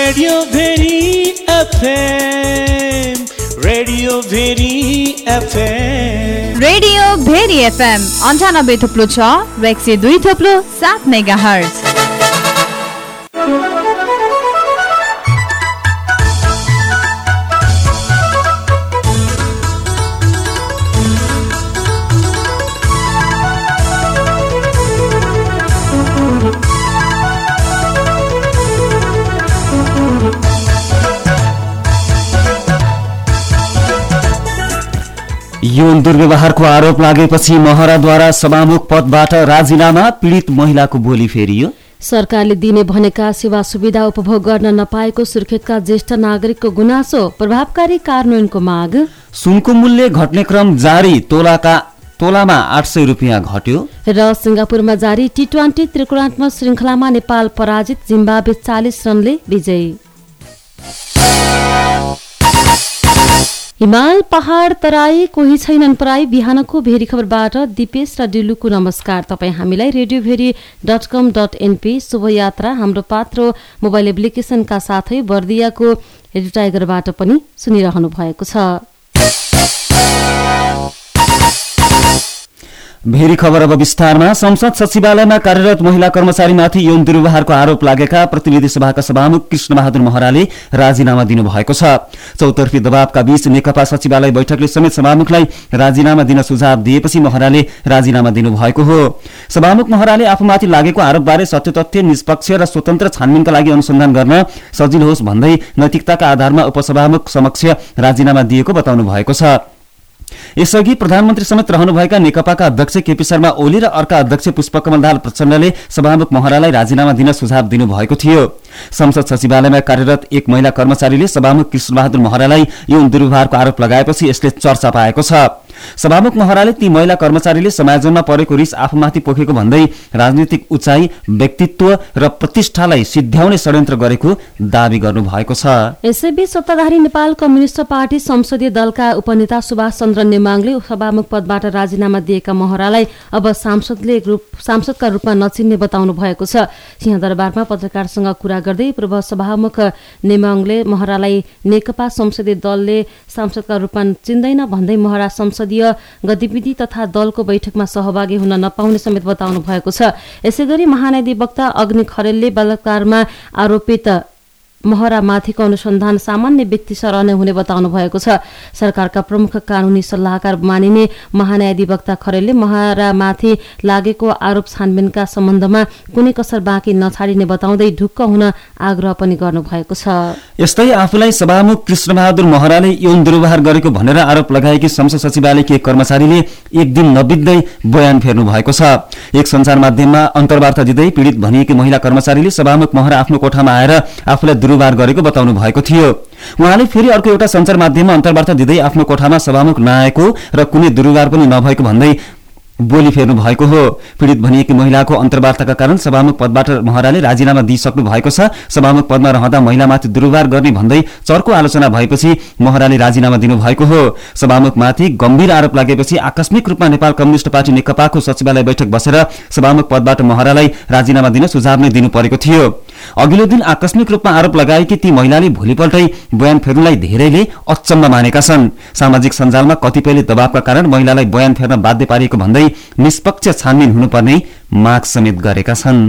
Radio Bheri FM, radio Bheri FM, radio Bheri FM 98.6 र 102.7 megahertz. यौन दुर्व्यवहारको आरोप लागेपछि महराद्वारा सभामुख पदबाट राजीनामा, पीडित महिलाको बोली फेरियो। सरकारले दिने भनेका सेवा सुविधा उपभोग गर्न नपाएको सुर्खेतका ज्येष्ठ नागरिकको गुनासो, प्रभावकारी कार्यान्वयनको माग। सुनको मूल्य घट्ने क्रम जारी, तोलामा 800 रुपियाँ घट्यो। र सिंगापुरमा जारी टी20 त्रिकोणात्मक श्रृङ्खलामा नेपाल पराजित, जिम्बाब्वे 40 रनले विजयी। हिमाल पहाड तराई कोही छैनन् पराई, बिहानको भेरी खबरबाट दिपेश र डिलुको नमस्कार। तपाईँ हामीलाई radiobheri.com.np शुभयात्रा हाम्रो पात्रो मोबाइल एप्लिकेसनका साथै बर्दियाको रेडियो टाइगरबाट पनि सुनिरहनु भएको छ। भेरी खबर अब विस्तारमा। संसद सचिवालयमा कार्यरत महिला कर्मचारीमाथि यौन दुर्व्यवहारको आरोप लागेका प्रतिनिधि सभाका सभामुख कृष्णबहादुर महराले राजीनामा दिनुभएको छ। चौतर्फी दबावका बीच नेकपा सचिवालय बैठकले समेत सभामुखलाई राजीनामा दिन सुझाव दिएपछि महराले राजीनामा दिनुभएको हो। सभामुख महराले आफूमाथि लागेको आरोपबारे सत्य तथ्य, निष्पक्ष र स्वतन्त्र छानबिनका लागि अनुसन्धान गर्न सजिलो होस् भन्दै नैतिकताका आधारमा उपसभामुख समक्ष राजीनामा दिएको बताउनु भएको छ। यसअघि प्रधानमन्त्री समेत रहनुभएका नेकपाका अध्यक्ष केपी शर्मा ओली र अर्का अध्यक्ष पुष्पकमल दाहाल प्रचण्डले सभामुख महरालाई राजीनामा दिन सुझाव दिनुभएको थियो। संसद सचिवालयमा कार्यरत एक महिला कर्मचारीले सभामुख कृष्णबहादुर महरालाई यौन दुर्व्यवहारको आरोप लगाएपछि यसले चर्चा पाएको छ। सभामुख महराले ती महिला कर्मचारीले समाजमा परेको रिस आफूमाथि पोखेको भन्दै राजनीतिक उचाइ, व्यक्तित्व र प्रतिष्ठालाई सिद्ध्याउने षड्यन्त्र गरेको दावी गर्नुभएको छ। यसैबीच सत्ताधारी नेपाल कम्युनिस्ट पार्टी संसदीय दलका उपनेता सुभाष चन्द्र नेमाङले सभामुख पदबाट राजीनामा दिएका महरालाई अब सांसदका रूपमा नचिन्ने बताउनु भएको छ। सिंहदरबारमा पत्रकारसँग कुरा गर्दै पूर्व सभामुख नेमाङले महरालाई नेकपा संसदीय दलले सांसदका रूपमा चिन्दैन भन्दै महरा संसदीय गतिविधि तथा दलको बैठकमा सहभागी हुन नपाउने समेत बताउनु भएको छ। यसैगरी महाधिवक्ता अग्नि खरेलले बलात्कारमा आरोपित महरामाथिको अनुसन्धान सामान्य व्यक्ति सरह हुने बताउनु भएको छ। सरकारका प्रमुख कानूनी सल्लाहकार मानिने महान्यायाधिवक्ता खरेलले महरामाथि लागेको आरोप छानबिनका सम्बन्धमा कुनै कसर बाँकी नछाडिने बताउँदै ढुक्क हुन आग्रह पनि गर्नुभएको छ। यस्तै आफूलाई सभामुख कृष्णबहादुर महराले यौन दुर्व्यवहार गरेको भनेर आरोप लगाएकी संसद सचिवालयकी एक कर्मचारीले एक दिन नबित्दै बयान फेर्नु भएको छ। एक सञ्चार माध्यममा अन्तर्वार्ता दिँदै पीडित भनिएकी महिला कर्मचारीले सभामुख महरा आफ्नो कोठामा आएर आफूलाई दुर्व्यवहार गरेको बताउनु भएको थियो। उहाँले फेरि अर्को एउटा सञ्चार माध्यममा अन्तर्वार्ता दिँदै आफ्नो कोठामा सभामुख नआएको र कुनै दुर्व्यवहार पनि नभएको भन्दै बोली फेर्नु भएको हो। पीडित भनिएकी महिलाको अन्तर्वार्ताका कारण सभामुख पदबाट महराले राजीनामा दिइसक्नु भएको छ। सभामुख पदमा रहँदा महिलामाथि दुर्व्यवहार गर्ने भन्दै चर्को आलोचना भएपछि महराले राजीनामा दिनुभएको हो। सभामुखमाथि गम्भीर आरोप लागेपछि आकस्मिक रूपमा नेपाल कम्युनिस्ट पार्टी नेकपाको सचिवालय बैठक बसेर सभामुख पदबाट महरालाई राजीनामा दिन सुझाव नै दिनु परेको थियो। अघिल्लो दिन आकस्मिक रूपमा आरोप लगाएकी ती महिलाले भोलिपल्टै बयान फेर्नुलाई धेरैले अचम्म मानेका छन्। सामाजिक सञ्जालमा कतिपयले दबावका कारण महिलालाई बयान फेर्न बाध्य पारिएको भन्दै निष्पक्ष छानबिन हुनुपर्ने माग समेत गरेका छन्।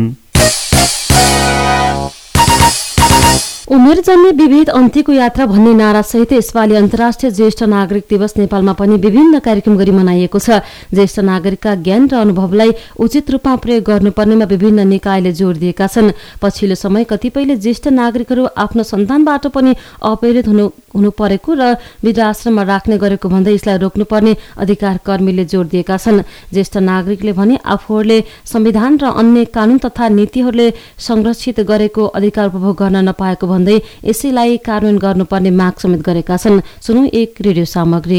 उमेरजन्य विभेद अन्त्यको यात्रा भन्ने नारासहित यसपालि अन्तर्राष्ट्रिय ज्येष्ठ नागरिक दिवस नेपालमा पनि विभिन्न कार्यक्रम गरी मनाइएको छ। ज्येष्ठ नागरिकका ज्ञान र अनुभवलाई उचित रूपमा प्रयोग गर्नुपर्नेमा विभिन्न निकायले जोड़ दिएका छन्। पछिल्लो समय कतिपयले ज्येष्ठ नागरिकहरू आफ्नो सन्तानबाट पनि अप्रेरित हुनु परेको र वृद्धाश्रममा राख्ने गरेको भन्दै यसलाई रोक्नुपर्ने अधिकार कर्मीले जोड़ दिएका छन्। ज्येष्ठ नागरिकले भने आफूहरूले संविधान र अन्य कानून तथा नीतिहरूले संरक्षित गरेको अधिकार उपभोग गर्न नपाएको भन्दै यसैलाई कार्यान्वयन गर्नुपर्ने माग समेत गरेका छन्। सुनौ एक रेडियो सामग्री।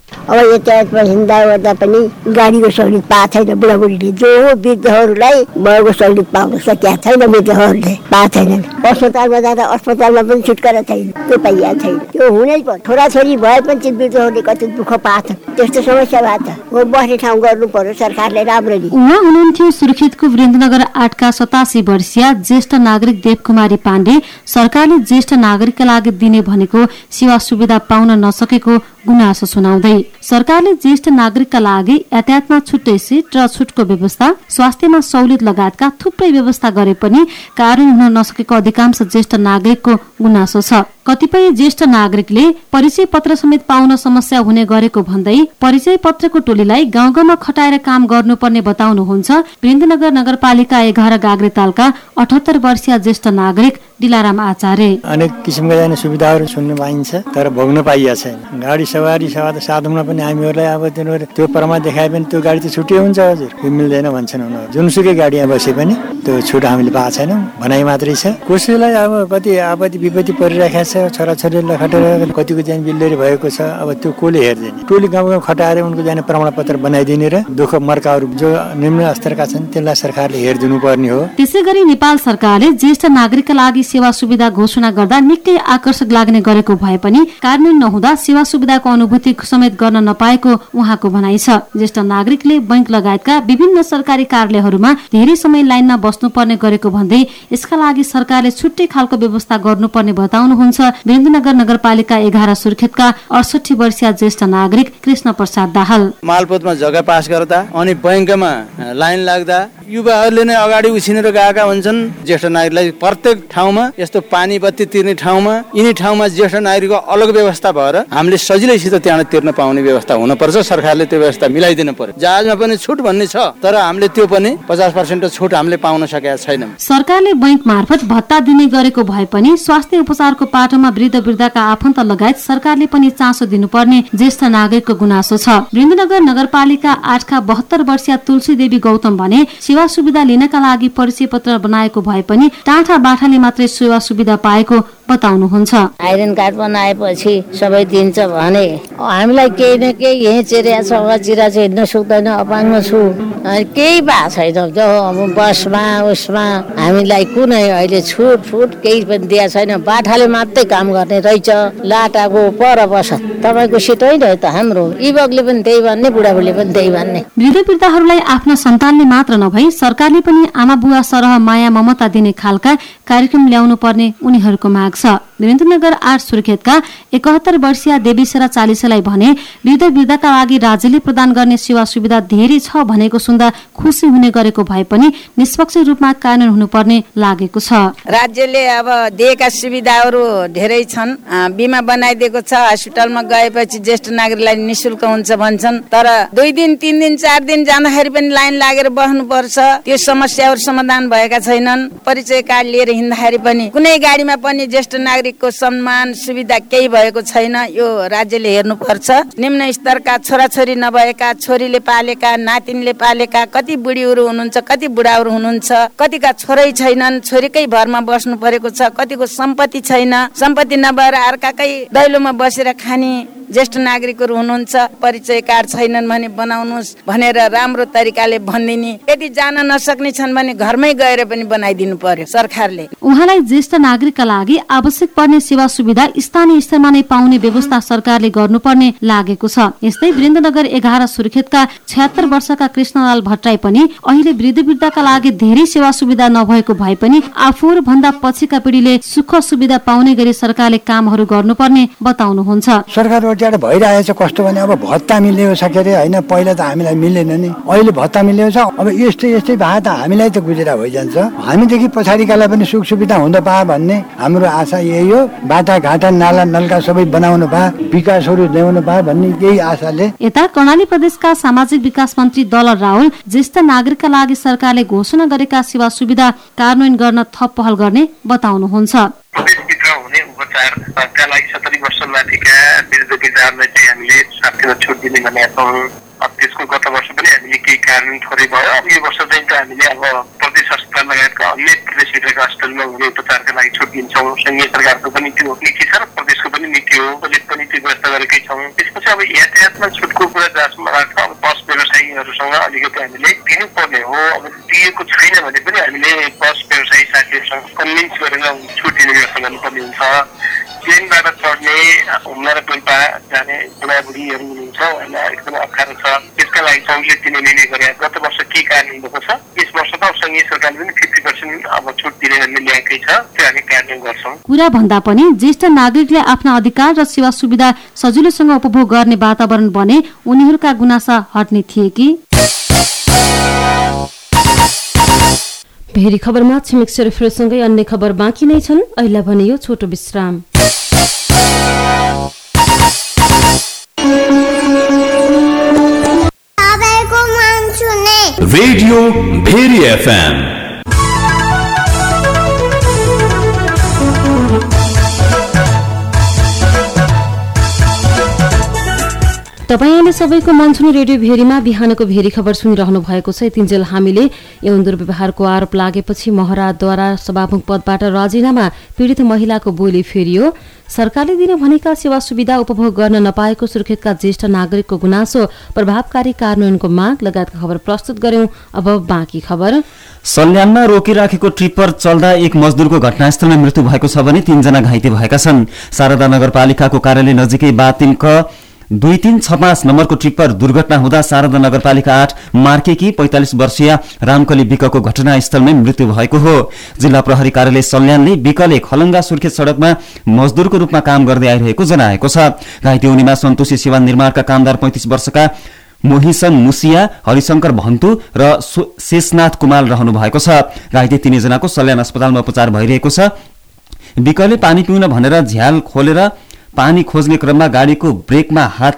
अब यातायातमा हिँड्दा ओर्दा पनि गाडीको सहुलियत पाएको छैन। बुढाबुढीले जो वृद्धहरूलाई भएको सहुलियत पाउन सकेका छैन, वृद्धहरूले पाएको छैनन्। अस्पतालमा जाँदा अस्पतालमा पनि छुटकारा छैन, त्यो पाइएको छैन। त्यो हुनै पर्छ। छोराछोरी भए पनि ती वृद्धहरूले कति दुःख पाएछन्, त्यस्तो समस्या भएको छ। हो बस्ने ठाउँ गर्नु पर्यो सरकारले राम्ररी। उहाँ हुनुहुन्थ्यो सुर्खेतको वीरेन्द्रनगर 8 का 87 वर्षीय ज्येष्ठ नागरिक देवकुमारी पाण्डे। सरकारले ज्येष्ठ नागरिकका लागि दिने भनेको सेवा सुविधा पाउन नसकेको गुनासो सुनाउँदै सरकारले ज्येष्ठ नागरिकका लागि यातायातमा छुट्टै सिट र छुटको व्यवस्था, स्वास्थ्यमा सहुलियत लगायतका थुप्रै व्यवस्था गरे पनि कार्यान्वयन हुन नसकेको अधिकांश ज्येष्ठ नागरिकको गुनासो छ। कतिपय ज्येष्ठ नागरिकले परिचय पत्र समेत पाउन समस्या हुने गरेको भन्दै परिचय पत्रको टोलीलाई गाउँ गाउँमा खटाएर काम गर्नुपर्ने बताउनुहुन्छ वीरेन्द्रनगर नगरपालिका 11 गाग्रेतालका 78 वर्षीय ज्येष्ठ नागरिक दिलाराम आचार्य। अनेक किसिमका सुविधाहरू सुन्न पाइन्छ तर भोग्न पाइएको छैन। गाडी सवारी साधनमा पनि हामीहरूलाई अब त्यो परमा देखाए पनि त्यो गाडी त छुट्टै हुन्छ हजुर, त्यो मिल्दैन भन्छन् उनीहरू। जुनसुकै गाडीमा बसे पनि त्यो छुट हामीले पाएको छैनौँ, भनाइ मात्रै छ। कसैलाई अब कति आपत्ति विपत्ति परिरहेको छ, छोराछोरीलाई खटेर कतिको ज्यान बिल्लेरी भएको छ, अब त्यो कसले हेर्दैन? टोली गाउँ गाउँ खटाएर उनको जाने प्रमाणपत्र बनाइदिने र दुःख मर्काहरू जो निम्न स्तरका छन् त्यसलाई सरकारले हेरिदिनु पर्ने हो। त्यसै गरी नेपाल सरकारले ज्येष्ठ नागरिकका लागि सेवा सुविधा घोषणा गर्दा निकै आकर्षक लाग्ने गरेको भए पनि कार्यान्वयन नहुँदा सेवा सुविधाको अनुभूति समेत गर्न नपाएको उहाँको भनाइ छ। ज्येष्ठ नागरिकले बैंक लगायतका विभिन्न सरकारी कार्यालयहरूमा धेरै समय लाइनमा बस्नुपर्ने गरेको भन्दै यसका लागि सरकारले छुट्टै खालको व्यवस्था गर्नुपर्ने बताउनुहुन्छ वीरेन्द्रनगर नगरपालिका 11 सुर्खेतका 68 वर्षीय ज्येष्ठ नागरिक कृष्ण प्रसाद दाहाल। मालपोतमा जग्गा पास गर्दा अनि बैंकमा लाइन लाग्दा युवाहरूले नै अगाडि उछिनेर गएका हुन्छन्। ज्येष्ठ नागरिकलाई प्रत्येक ठाउँमा यस्तो पानी बत्ती तिर्ने ठाउँमा यिनी ठाउँमा ज्येष्ठ नागरिकको अलग व्यवस्था भएर हामीले सजिलैसित त्यहाँ तिर्न पाउने व्यवस्था हुनुपर्छ। सरकारले त्यो व्यवस्था मिलाइदिनु पर्यो। जहाजमा पनि छुट भन्ने छ तर हामीले त्यो पनि 50% छुट हामीले पाउन सकेका छैनौँ। सरकारले बैंक मार्फत भत्ता दिने गरेको भए पनि स्वास्थ्य उपचारको पाटोमा वृद्ध वृद्धाका आफन्त लगायत सरकारले पनि चासो दिनुपर्ने ज्येष्ठ नागरिकको गुनासो छ। वीरेन्द्रनगर नगरपालिका 8 का 72 वर्षीय तुलसी देवी गौतम भने सेवा सुविधा लिनका लागि परिचय पत्र बनाएको भए पनि टाढा बाठाले मात्रै सेवा सुविधा पाएको बताउनुहुन्छ। आइरन कार्ड बनाएपछि सबै दिन्छ भने हामीलाई केही न केही यही चिरिया छ, चिरा चाहिँ हिँड्न सक्दैन, अपाङ्ग छु, केही भएको छैन। जो बसमा उसमा हामीलाई कुनै अहिले छुट केही पनि दिएको छैन। बाठाले मात्रै काम गर्ने रहेछ। लाटाको पर बस तपाईँको सिट होइन त हाम्रो, युवकले पनि त्यही भन्ने, बुढाबुढीले पनि त्यही भन्ने। वृद्ध वृद्धाहरूलाई आफ्ना सन्तानले मात्र नभई सरकारले पनि आमा बुवा सरह माया ममता दिने खालका कार्यक्रम ल्याउनु पर्ने उनीहरूको माग छ। वीरेन्द्रनगर 8 सुर्खेतका 71 वर्षीय देवीसरा चालिसेलाई भने वृद्ध वृद्धाका लागि राज्यले प्रदान गर्ने सेवा सुविधा धेरै छ भनेको सुन्दा खुसी हुने गरेको भए पनि निष्पक्ष रूपमा कार्यान्वयन हुनुपर्ने लागेको छ। राज्यले अब दिएका सुविधाहरू धेरै छन्। बिमा बनाइदिएको छ। हस्पिटलमा गएपछि ज्येष्ठ नागरिकलाई निशुल्क हुन्छ भन्छन् तर 2 दिन 3 दिन 4 दिन जाँदाखेरि पनि लाइन लागेर बस्नुपर्छ। त्यो समस्याहरू समाधान भएका छैनन्। परिचय कार्ड लिएर हिँड्दाखेरि पनि कुनै गाडीमा पनि ज्येष्ठ नागरिकको सम्मान सुविधा केही भएको छैन। यो राज्यले हेर्नुपर्छ। निम्न स्तरका छोराछोरी नभएका, छोरीले पालेका, नातिनले पालेका कति बुढीहरू हुनुहुन्छ, कति बुढाहरू हुनुहुन्छ, कतिका छोरै छैनन्, छोरीकै भरमा बस्नु परेको छ, कतिको सम्पत्ति छैन, सम्पत्ति नभएर अर्काकै दैलोमा बसेर खाने ज्येष्ठ नागरिकहरू हुनुहुन्छ। परिचय कार्ड छैनन् भने बनाउनुहोस् भनेर राम्रो तरिकाले भनिदिने। यदि जान नसक्ने छन् भने घरमै गएर पनि बनाइदिनु पर्यो सरकारले। उहाँलाई ज्येष्ठ नागरिकका लागि आवश्यक पर्ने सेवा सुविधा स्थानीय स्तरमा नै पाउने व्यवस्था सरकारले गर्नुपर्ने लागेको छ। यस्तै वीरेन्द्रनगर 11 सुर्खेतका 76 वर्षका कृष्णलाल भट्टराई पनि अहिले वृद्ध वृद्धाका लागि धेरै सेवा सुविधा नभएको भए पनि आफूहरू भन्दा पछिका पिढीले सुख सुविधा पाउने गरी सरकारले कामहरू गर्नुपर्ने बताउनुहुन्छ। सरकार अत्याचार भइरहेछ। कस्तो भने अब भत्ता मिलेको छ के अरे होइन, पहिला त हामीलाई मिलेन नि, अहिले भत्ता मिलेको छ। अब यस्तै भए त हामीलाई त गुजरा भइजान्छ। हामीदेखि पछाडिकालाई पनि सुख सुविधा हुँदा पाए भन्ने हाम्रो आशा यही हो। बाटाघाटा नाला नल्का सबै बनाउनु पाए, विकासहरू ल्याउनु पाए भन्ने यही आशाले। यता कर्णाली प्रदेशका सामाजिक विकास मन्त्री दलर राहुल ज्येष्ठ नागरिकका लागि सरकारले घोषणा गरेका सेवा सुविधा कार्यान्वयन गर्न थप पहल गर्ने बताउनुहुन्छ। हुने उपचारका लागि 70 वर्ष माथिका वृद्ध वृद्धाहरूलाई चाहिँ हामीले स्वास्थ्यमा छुट दिने भनेका छौँ। त्यसको गत वर्ष पनि हामीले केही कारण थोरै भयो। अब यो वर्ष चाहिँ हामीले अब प्रदेश अस्पताल लगायतका अन्य प्रदेशभित्रका अस्पतालमा हुने उपचारका लागि छुट दिन्छौँ। संघीय सरकारको पनि त्यो नीति छ र प्रदेशको पनि नीति हो, बजेट पनि त्यो व्यवस्था गरेकै छौँ। त्यसपछि अब यातायातमा छुटको कुरा जसमा राख्छ, अब बस व्यवसायीहरूसँग अलिकति हामीले दिनुपर्ने हो। अब दिएको छैन भने पनि हामीले बस व्यवसायी साथीहरूसँग कन्भिन्स गरेर छुट दिने व्यवस्था गर्नुपर्ने हुन्छ। ट्रेनबाट चढ्ने हुम्ला र पेल्पा जाने बुढाबुढीहरू हुनुहुन्छ, उहाँलाई एकदमै अप्ठ्यारो छ। त्यसका लागि सहुलियत दिने निर्णय गरे। गत वर्ष के कार्यान्वयन भएको छ, यस वर्ष त संघीय सरकारले पनि 50% अब छुट दिने भन्ने ल्याएकै छ, त्यो हामी कार्यान्वयन गर्छौँ। कुरा भन्दा पनि ज्येष्ठ नागरिकले आफ्ना अधिकार र सेवा सुविधा सजिलोसँग उपभोग गर्ने वातावरण बने उनीहरूका गुनासा हट्ने थिए कि? भेरी खबरमा छिमेक सेरोफेरोसँगै अन्य खबर बाँकी नै छन्। अहिले भने यो छोटो विश्राम। Radio Bheri FM. तपाईले सबैको मन छुने रेडियो भेरीमा बिहानको भेरी खबर सुनिरहनु भएको छ। यतिन्जेल हामीले यौन दुर्व्यवहारको आरोप लागेपछि महराद्वारा सभामुख पदबाट राजीनामा पीडित महिलाको बोली फेरियो। सरकारले दिने भनेका सेवा सुविधा उपभोग गर्न नपाएको सुर्खेतका ज्येष्ठ नागरिकको गुनासो, प्रभावकारी कार्यान्वयनको माग लगायतका खबर प्रस्तुत गर्यौं। अब बाँकी खबर। सल्यानमा रोकिराखेको ट्रिपर चल्दा एक मजदुरको घटनास्थलमा मृत्यु भएको छ भने 3 जना घाइते भएका छन्। शारदा नगरपालिकाको कार्यालय नजिकै बा3 क 2365 नम्बरको ट्रिपर दुर्घटना हुँदा शारदा नगरपालिका 8 मार्केकी 45 वर्षीय रामकली विकको घटनास्थलमै मृत्यु भएको हो। जिल्ला प्रहरी कार्यालय सल्यानले विकले खलङ्गा सुर्खेत सडकमा मजदुरको रूपमा काम गर्दै आइरहेको जनाएको छ। घाइते उनीमा सन्तोषी सेवा निर्माणका कामदार 35 वर्षका मोहिसन मुसिया, हरिशंकर भन्तु र शेषनाथ कुमार रहनु भएको छ। घाइते 3 जनाको सल्यान अस्पतालमा उपचार भइरहेको छ। विकले पानी पिउन भनेर झ्याल खोलेर पानी खोज्ने क्रममा गाडीको ब्रेकमा हात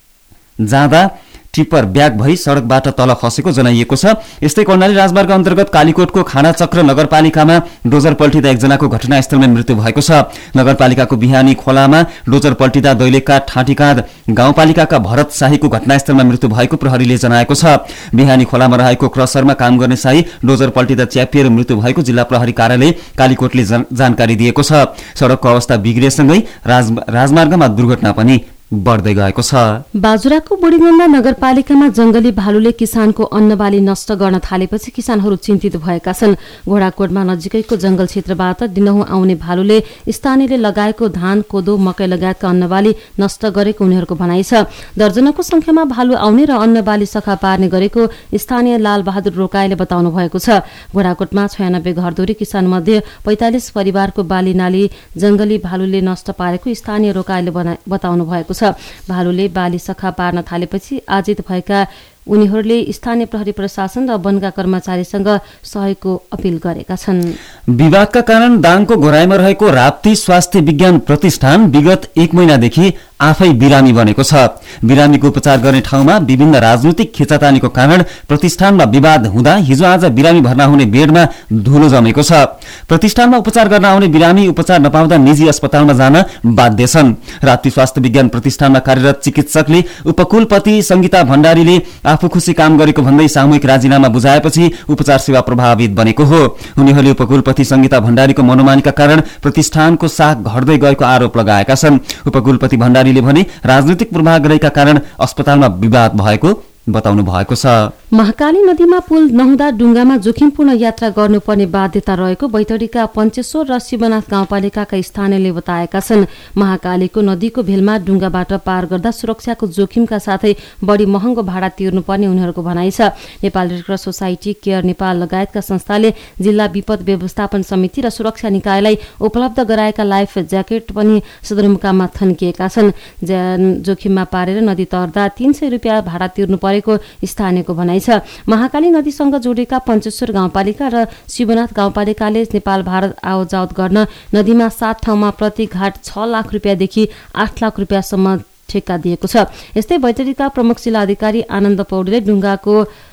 जाँदा टिप्पर ब्याग भई सडकबाट तल खसेको जनाइएको छ। यस्तै कर्णाली राजमार्ग अन्तर्गत कालीकोटको खानाचक्र नगरपालिकामा डोजर पल्टिँदा 1 जनाको घटनास्थलमा मृत्यु भएको छ। नगरपालिकाको बिहानी खोलामा डोजर पल्टिँदा दैलेखका ठाँटीकाँध गाउँपालिकाका भरत शाहीको घटनास्थलमा मृत्यु भएको प्रहरीले जनाएको छ। बिहानी खोलामा रहेको क्रसरमा काम गर्ने शाही डोजर पल्टिँदा च्यापिएर मृत्यु भएको जिल्ला प्रहरी कार्यालय कालीकोटले जानकारी दिएको छ। सडकको अवस्था बिग्रिएसँगै राजमार्गमा दुर्घटना पनि बढ्दै गएको छ। बाजुराको बुढीगण्डा नगरपालिकामा जंगली भालुले किसानको अन्नबाली नष्ट गर्न थालेपछि किसानहरू चिन्तित भएका छन्। घोडाकोटमा नजिकैको जंगल क्षेत्रबाट दिनहुँ आउने भालुले स्थानीयले लगाएको धान, कोदो, मकै लगायतका अन्नबाली नष्ट गरेको उनीहरूको भनाइ छ। दर्जनको संख्यामा भालु आउने र अन्नबाली सखा पार्ने गरेको स्थानीय लालबहादुर रोकाईले बताउनु भएको छ। घोडाकोटमा 96 घरधुरी किसान मध्ये 45 परिवारको बाली नाली जंगली भालुले नष्ट पारेको स्थानीय रोकाईले बताउनु भएको छ। भालुले बाली सखा पार्न थालेपछि आजित भएका उनीहरूले स्थानीय प्रहरी प्रशासन र वनका कर्मचारीसँग सहयोगको अपील गरेका छन्। विवादका कारण दाङको घोराईमा रहेको राप्ती स्वास्थ्य विज्ञान प्रतिष्ठान विगत 1 महिनादेखि आफै बिरामी बनेको छ। बिरामीको उपचार गर्ने ठाउँमा विभिन्न राजनीतिक खिचातानीको कारण प्रतिष्ठानमा विवाद हुँदा हिजो आज बिरामी भर्ना हुने बेडमा धुलो जमेको छ। प्रतिष्ठानमा उपचार गर्न आउने बिरामी उपचार नपाउँदा निजी अस्पतालमा जान बाध्य छन्। राप्ती स्वास्थ्य विज्ञान प्रतिष्ठानमा कार्यरत चिकित्सकले उपकुलपति संगीता भण्डारीले आफू खुसी काम गरेको भन्दै सामूहिक राजीनामा बुझाएपछि उपचार सेवा प्रभावित बनेको हो। उनीहरूले उपकुलपति संगीता भण्डारीको मनोमानीका कारण प्रतिष्ठानको साख घट्दै गएको आरोप लगाएका छन्। उपकुलपति भण्डारीले भने राजनीतिक पूर्वाग्रहका कारण अस्पतालमा विवाद भएको बताउनु भएको छ। महाकाली नदीमा पुल नहुँदा डुङ्गामा जोखिमपूर्ण यात्रा गर्नुपर्ने बाध्यता रहेको बैतडीका पञ्चेश्वर र शिवनाथ गाउँपालिकाका स्थानीयले बताएका छन्। महाकालीको नदीको भेलमा डुङ्गाबाट पार गर्दा सुरक्षाको जोखिमका साथै बढी महँगो भाडा तिर्नुपर्ने उनीहरूको भनाइ छ। Nepal red cross society, care Nepal लगायतका संस्थाले जिल्ला विपद व्यवस्थापन समिति र सुरक्षा निकायलाई उपलब्ध गराएका लाइफ ज्याकेट पनि सदरमुकाममा थन्किएका छन्। जोखिममा पारेर नदी तर्दा 300 रुपियाँ भाडा तिर्नु परेको स्थानीयको भनाइ छ। महाकाली नदीसँग जोडेका पञ्चेश्वर गाउँपालिका र शिवनाथ गाउँपालिकाले नेपाल भारत आवजावत गर्न नदीमा 7 ठाउँमा प्रति घाट 6 लाख रुपियाँदेखि 8 लाख रुपियाँसम्म ठेक्का दिएको छ। यस्तै बैतडीका प्रमुख जिल्ला अधिकारी आनन्द पौडेलले डुङ्गाको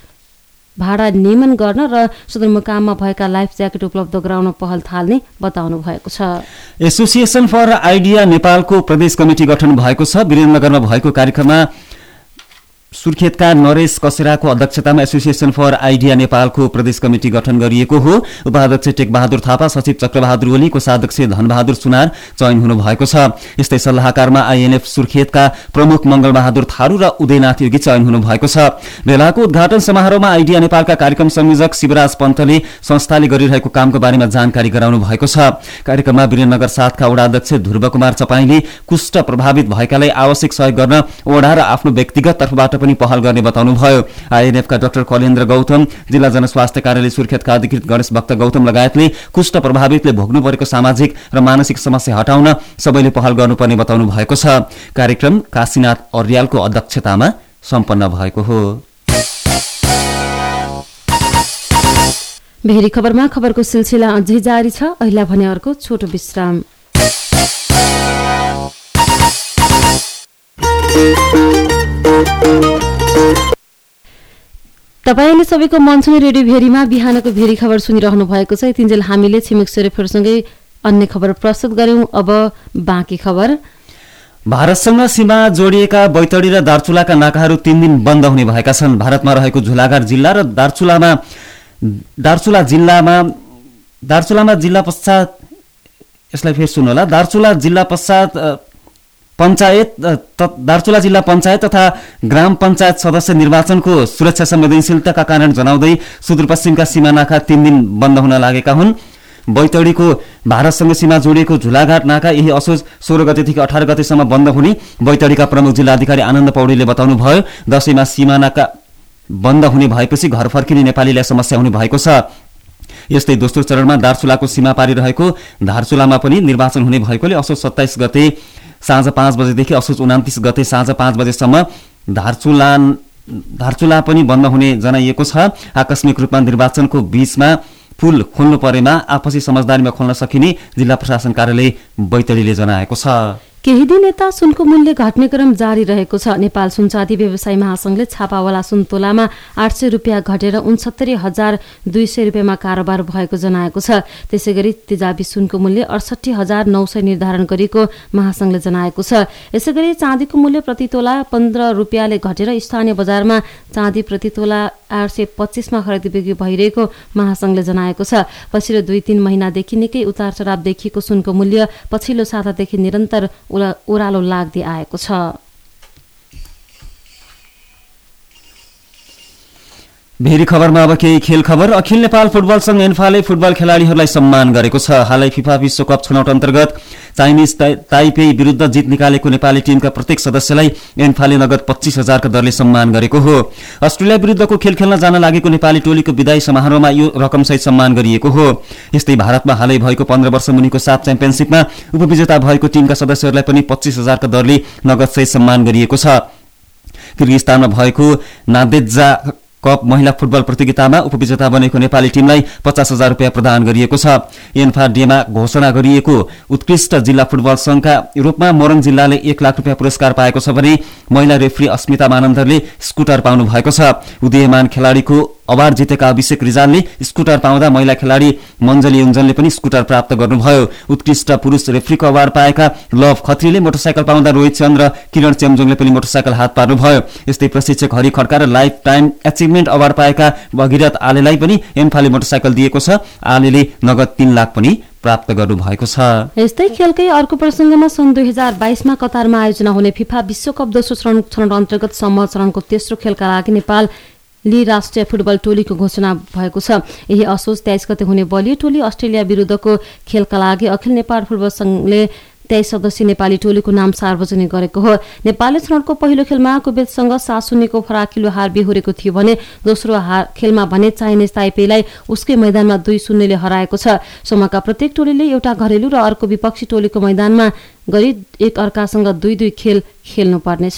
भाडा नियमन गर्न र सदरमुकाममा भएका लाइफ ज्याकेट उपलब्ध गराउन पहल थाल्ने बताउनु भएको छ। एसोसिएसन फर आइडिया नेपालको प्रदेश कमिटी गठन भएको छ। वीरेन्द्रनगरमा भएको कार्यक्रममा सुर्खेतका नरेश कसेराको अध्यक्षतामा एसोसिएसन फर आइडिया नेपालको प्रदेश कमिटी गठन गरिएको हो। उपाध्यक्ष टेकबहादुर थापा, सचिव चक्रबहादुर ओली, कोषाध्यक्ष धनबहादुर सुनार चयन हुनुभएको छ। यस्तै सल्लाहकारमा आइएनएफ सुर्खेतका प्रमुख मंगलबहादुर थारू र उदयनाथ योगी चयन हुनुभएको छ। बेलाको उद्घाटन समारोहमा आइडिया नेपालका कार्यक्रम संयोजक शिवराज पन्तले संस्थाले गरिरहेको कामको बारेमा जानकारी गराउनु भएको छ। कार्यक्रममा वीरेन्द्रनगर 7 का वडा अध्यक्ष ध्रुव कुमार चपाईले कुष्ठ प्रभावित भएकालाई आवश्यक सहयोग गर्न वडा र आफ्नो व्यक्तिगत तर्फबाट पनि पहल गर्ने बताउनुभयो। आइएनएफका डाक्टर कलेन्द्र गौतम, जिल्ला जनस्वास्थ्य कार्यालय सुर्खेतका अधिकृत गणेश भक्त गौतम लगायतले कुष्ठ प्रभावितले भोग्नु परेको सामाजिक र मानसिक समस्या हटाउन सबैले पहल गर्नुपर्ने बताउनु भएको छ। कार्यक्रम काशीनाथ अर्यालको अध्यक्षतामा सम्पन्न भएको हो। भेरी खबरमा खबरको सिलसिला अझै जारी छ। अहिले भने अर्को छोटो विश्राम। तपाईले सबैको मनसुनी रेडियो भेरीमा बिहानको भेरी खबर सुनिरहनु भएको छ। यतिन्जेल हामीले छिमेक सेरेफरसँगै अन्य खबर प्रस्तुत गर्यौं। अब बाँकी खबर। भारतसँग सीमा जोडिएका बैतडी र दार्चुलाका नाकाहरू 3 दिन बन्द हुने भएका छन्। भारतमा रहेको झुलाघाट जिल्ला र दार्चुला जिल्ला पश्चात यसलाई फेरि सुन्नुहोला। दार्चुला जिल्ला पञ्चायत तथा ग्राम पञ्चायत सदस्य निर्वाचनको सुरक्षा संवेदनशीलताका कारण जनाउँदै सुदूरपश्चिमका सीमा नाका 3 दिन बन्द हुन लागेका हुन्। बैतडीको भारतसँग सीमा जोडिएको झुलाघाट नाका यही असोज 16 गतेदेखि 18 गतेसम्म बन्द हुने बैतडीका प्रमुख जिल्लाधिकारी आनन्द पौडेलले बताउनुभयो। दशैंमा सीमा नाका बन्द हुने भएपछि घर फर्किने नेपालीलाई समस्या हुने भएको छ। यस्तै दोस्रो चरणमा दार्चुलाको सीमा पारी रहेको धारचुलामा पनि निर्वाचन हुने भएकोले असोज 27 गते साँझ 5 बजेदेखि असोज 29 गते साँझ 5 बजेसम्म धारचुला पनि बन्द हुने जनाइएको छ। आकस्मिक रूपमा निर्वाचनको बीचमा पुल खोल्नु परेमा आपसी समझदारीमा खोल्न सकिने जिल्ला प्रशासन कार्यालय बैतडीले जनाएको छ। केही दिन यता सुनको मूल्य घट्ने क्रम जारी रहेको छ। नेपाल सुनचाँदी व्यवसायी महासंघले छापावाला सुन तोलामा 800 रुपियाँ घटेर 69,200 रुपियाँमा कारोबार भएको जनाएको छ। त्यसैगरी तेजाबी सुनको मूल्य 68,900 निर्धारण गरेको महासंघले जनाएको छ। यसैगरी चाँदीको मूल्य प्रति तोला 15 रुपियाँले घटेर स्थानीय बजारमा चाँदी प्रति तोला 825 मा खरिद बिक्री भइरहेको महासंघले जनाएको छ। पछिल्लो 2-3 महिनादेखि निकै उतार चढाव देखिएको सुनको मूल्य पछिल्लो सातादेखि निरन्तर ओह्रालो लाग्दै आएको छ। भेरी खबरमा अब केही खेल खबर। अखिल नेपाल फुटबल संघ एन्फाले फुटबल खेलाडीहरूलाई सम्मान गरेको छ। हालै फिफा विश्वकप छनौट अन्तर्गत चाइनिज ताइपेई विरुद्ध जित निकालेको नेपाली टिमका प्रत्येक सदस्यलाई एन्फाले नगद 25,000 का दरले सम्मान गरेको हो। अस्ट्रेलिया विरुद्धको खेल खेल्न जान लागेको नेपाली टोलीको विदाई समारोहमा यो रकमसहित सम्मान गरिएको हो। यस्तै भारतमा हालै भएको 15 वर्ष मुनिको साफ च्याम्पियनशिपमा उपविजेता भएको टिमका सदस्यहरूलाई पनि 25,000 का दरले नगदसहित सम्मान गरिएको छ। किर्गिस्तानमा भएको नादेजा कप महिला फुटबल प्रतियोगितामा उपविजेता बनेको नेपाली टिमलाई 50,000 रुपियाँ प्रदान गरिएको छ। एन्फा डेमा घोषणा गरिएको उत्कृष्ट जिल्ला फुटबल संघका रूपमा मोरङ जिल्लाले 1 लाख रुपियाँ पुरस्कार पाएको छ भने महिला रेफ्री अस्मिता मानन्दरले स्कुटर पाउनु भएको छ। उदीयमान खेलाडीको अवार्ड जितेका अभिषेक रिजालले स्कुटर पाउँदा महिला खेलाडी मञ्जली युञ्जनले पनि स्कुटर प्राप्त गर्नुभयो। उत्कृष्ट पुरुष रेफ्रीको अवार्ड पाएका लभ खत्रीले मोटरसाइकल पाउँदा रोहित चन्द र किरण चेम्जोङले पनि मोटरसाइकल हात पार्नुभयो। यस्तै प्रशिक्षक हरि खड्का र लाइफ टाइम अचिभमेन्ट अवार्ड पाएका भगीरथ आलेलाई पनि एन्फाले मोटरसाइकल दिएको छ। आलेले नगद 3 लाख पनि प्राप्त गर्नु भएको छ। यस्तै खेलकै अर्को प्रसंगमा सन् 2022 मा कतारमा आयोजना हुने फिफा विश्वकप दोस्रो छनौट अन्तर्गत सम्म चरणको तेस्रो खेलका लागि नेपाल राष्ट्रिय फुटबल टोलीको घोषणा भएको छ। यही असोज 23 गते हुने बलियो टोली अस्ट्रेलिया विरुद्धको खेलका लागि अखिल नेपाल फुटबल संघले 23 सदस्यीय नेपाली टोलीको नाम सार्वजनिक गरेको हो। नेपालले छनौटको पहिलो खेलमा कुवेतसँग 7-0 को फराकिलो हार बिहोरेको थियो भने दोस्रो खेलमा भने चाइनिज ताइपेईलाई उसकै मैदानमा 2-0 ले हराएको छ। समूहका प्रत्येक टोलीले एउटा घरेलु र अर्को विपक्षी टोलीको मैदानमा गरी एक अर्कासँग 2-2 खेल खेल्नु पर्नेछ।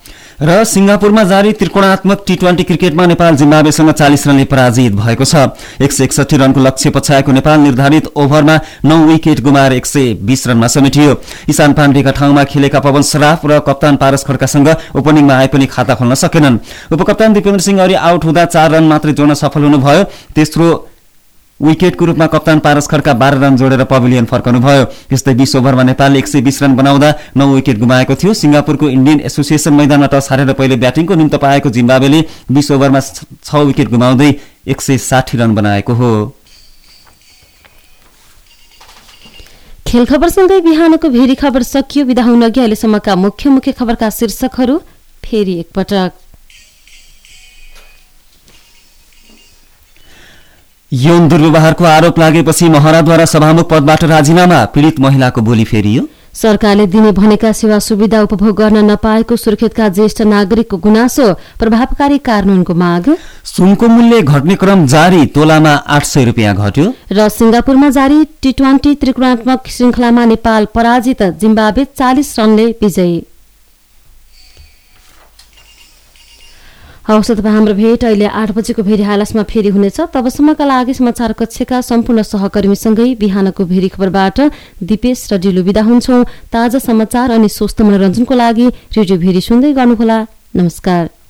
र सिंगापुरमा जारी त्रिकोणात्मक टी20 क्रिकेटमा नेपाल जिम्बाब्वेसँग 40 रनले पराजित भएको छ। 161 रनको लक्ष्य पछ्याएको नेपाल निर्धारित ओभरमा 9 विकेट गुमाएर 120 रनमा समेटियो। ईशान पाण्डेका ठाउँमा खेलेका पवन सराफ र कप्तान पारस खड्कासँग ओपनिङमा आए पनि खाता खोल्न सकेनन्। उपकप्तान दिपेन्द्र सिंह अरी आउट हुँदा 4 रन मात्रै जोड्न सफल हुनुभयो। विकेटको रूपमा कप्तान पारस खड्का 12 रन जोडेर पभिलियन फर्कनुभयो। यस्तै 20 ओभरमा नेपालले 120 रन बनाउँदा 9 विकेट गुमाएको थियो। सिङ्गापुरको इन्डियन एसोसिएसन मैदानमा टस हारेर पहिले ब्याटिङको निम्ति पाएको जिम्बाब्वेले 20 ओभरमा 6 विकेट गुमाउँदै 160 रन बनाएको हो। खेल खबरसँगै बिहानको भेरी खबर सकियो। बिदा हुन अघि अहिलेसम्मका मुख्य खबरका शीर्षकहरू फेरि एकपटक। यौन दुर्व्यवहारको आरोप लागेपछि महराद्वारा सभामुख पदबाट राजीनामा, पीडित महिलाको बोली फेरियो। सरकारले दिने भनेका सेवा सुविधा उपभोग गर्न नपाएको सुर्खेतका ज्येष्ठ नागरिकको गुनासो, प्रभावकारी कानूनको माग। सुनको मूल्य घट्ने क्रम जारी, तोलामा 800 रुपियाँ घट्यो। र सिङ्गापुरमा जारी T20 त्रिकोणात्मक श्रृङ्खलामा नेपाल पराजित, जिम्बाब्वे 40 रनले विजयी। हवस् तपाईँ हाम्रो भेट अहिले 8 बजेको भेरी हालसमा फेरि हुनेछ। तबसम्मका लागि समाचार कक्षका सम्पूर्ण सहकर्मीसँगै बिहानको भेरी खबरबाट दिपेश र डिलु बिदा हुन्छौँ। ताजा समाचार अनि स्वस्थ मनोरञ्जनको लागि रेडियो भेरी सुन्दै गर्नुहोला। नमस्कार।